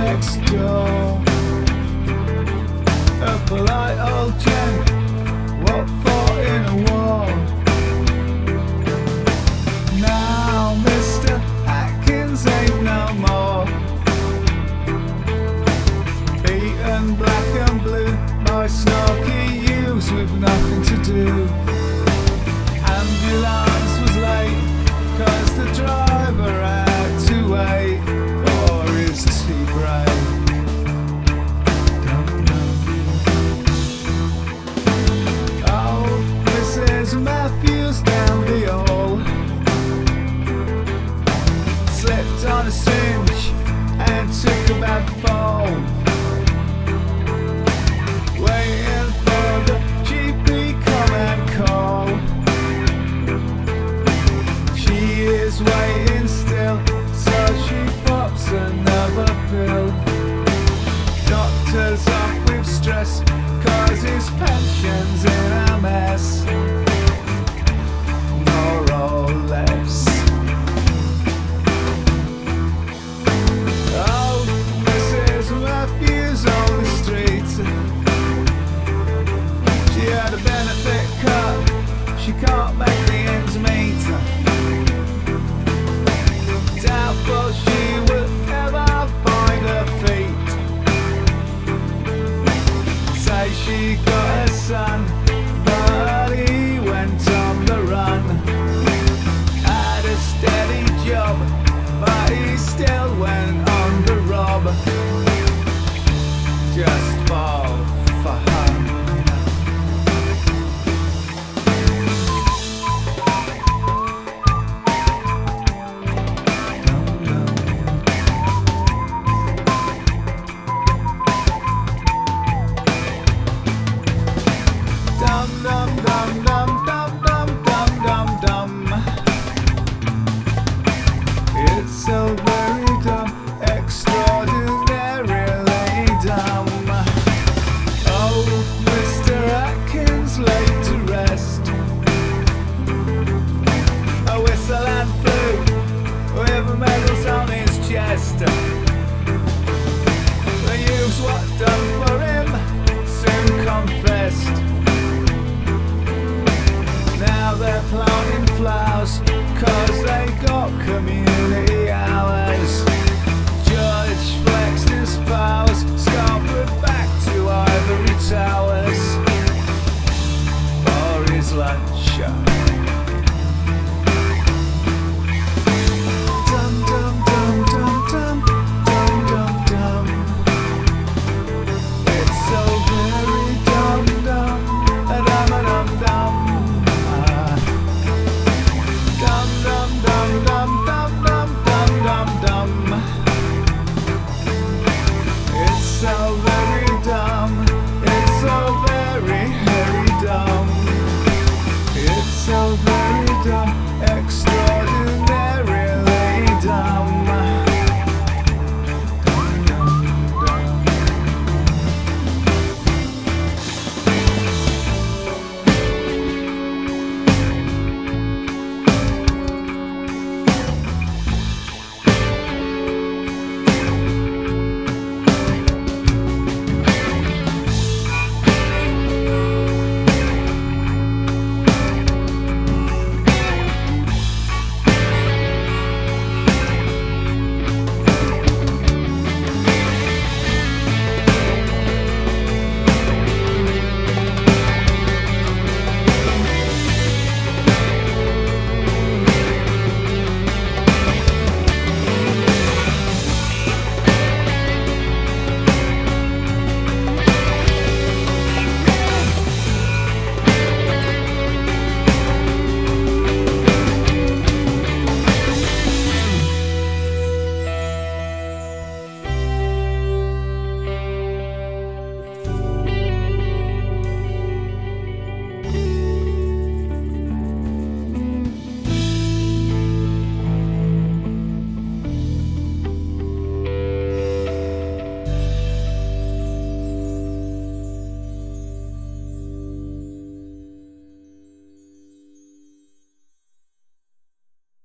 next door. A polite old gent, what for in a war? Now Mr. Atkins ain't no more. Beaten black and blue by snarky youths with nothing to do. Ambulance was late, cause the driver had to wait for his tea break. Oh, Mrs. Matthews down the hall slipped on a cinch and took a bad fall. Waiting for the GP come and call. She is waiting still, so she pops another pill. Doctor's off with stress, cause his pension's in a mess. More or less. Oh, Mrs. Matthews on the street. She had a benefit cut, she can't make the ends meet. Doubtful she will ever find her feet. Say she got a son, but he went on the run. Had a steady job, but he still went on the rob. Just for fun. Dum dum dum dum dum dum dum dum. It's so very dumb, extraordinarily dumb. Oh, Mr. Atkins laid to rest. A whistle and flew with medals on his chest. The youths what done for him soon confessed. Now they're planting flowers, cause they got community